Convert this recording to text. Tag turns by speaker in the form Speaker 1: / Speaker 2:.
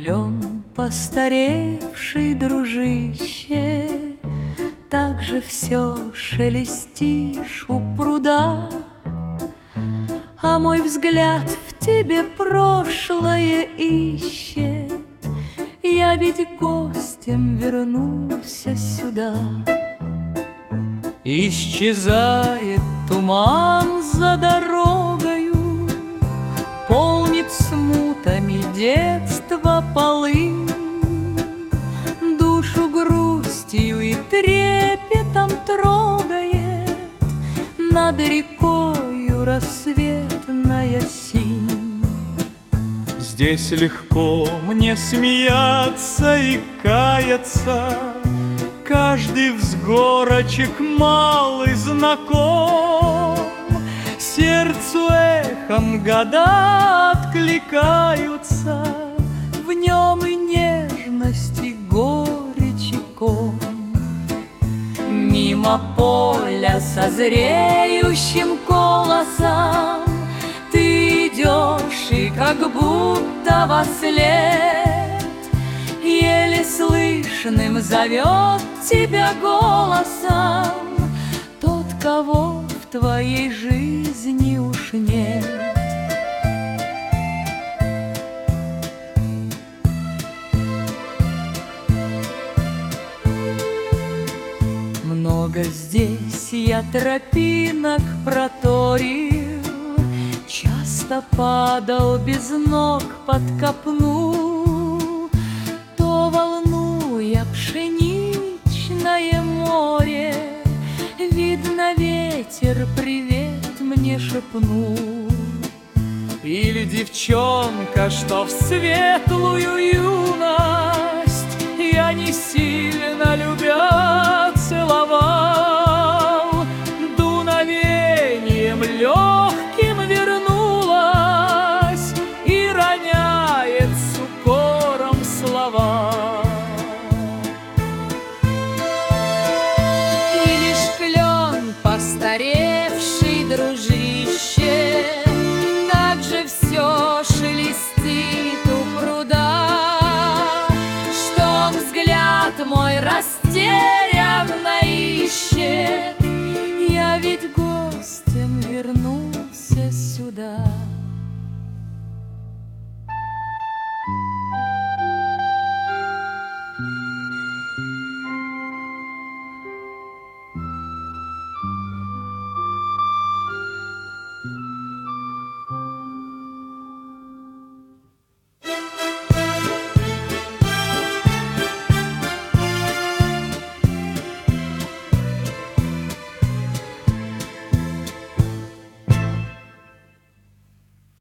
Speaker 1: клен постаревший, дружище, так же все шелестишь у пруда, а мой взгляд в тебе прошлое ищет. Я ведь гостем вернулся сюда. Исчезает туман за дорогою, полнит смутами детства полы, душу грустью и трепетом трогает над рекою рассветная синь.
Speaker 2: Здесь легко мне смеяться и каяться, каждый взгорочек малый знаком, сердцу эхом года откликаются, в нем и нежность, и горечь, и ком. Мимо поля со зреющим колосом ты идешь, и как будто вослед еле слышным зовет тебя голосом тот, кого в твоей жизни уж нет. Много здесь я тропинок проторил, часто падал без ног под копну, то, волнуя пшеничное море, видно, ветер привет мне шепнул. Или девчонка, что в светлую юность я не сильно любя целовал, дуновением легким вернулась и роняет с укором слова.
Speaker 1: И лишь клен постаревший, дружище, так же все шелестит у пруда, что взгляд мой растет